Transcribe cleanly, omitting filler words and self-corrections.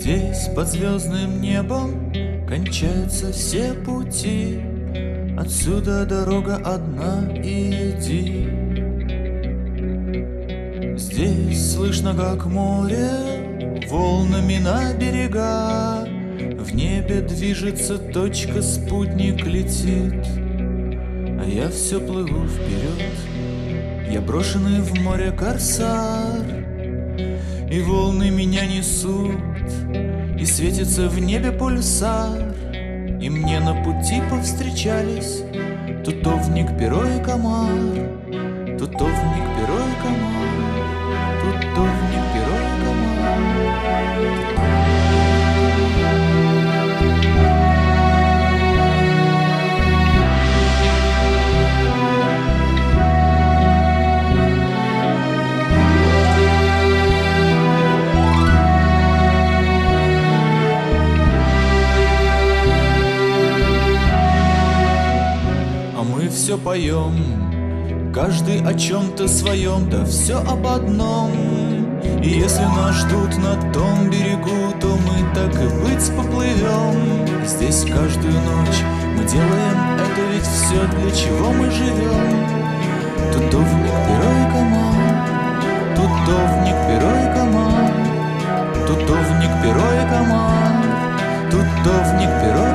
Здесь под звездным небом кончаются все пути. Отсюда дорога одна, иди. Здесь слышно, как море волнами на берега. В небе движется точка, спутник летит, а я все плыву вперед. Я брошенный в море корсар, и волны меня несут, и светится в небе пульсар. И мне на пути повстречались тутовник, перо и комар. Тутовник, перо и комар. Тутовник, перо и комар. Все поем, каждый о чем-то своем, да все об одном. И если нас ждут на том берегу, то мы так и быть поплывем. Здесь каждую ночь мы делаем это, ведь все, для чего мы живем. Тутовник, перо и комар. Тутовник, перо и комар. Тутовник, перо и комар. Тутовник, перо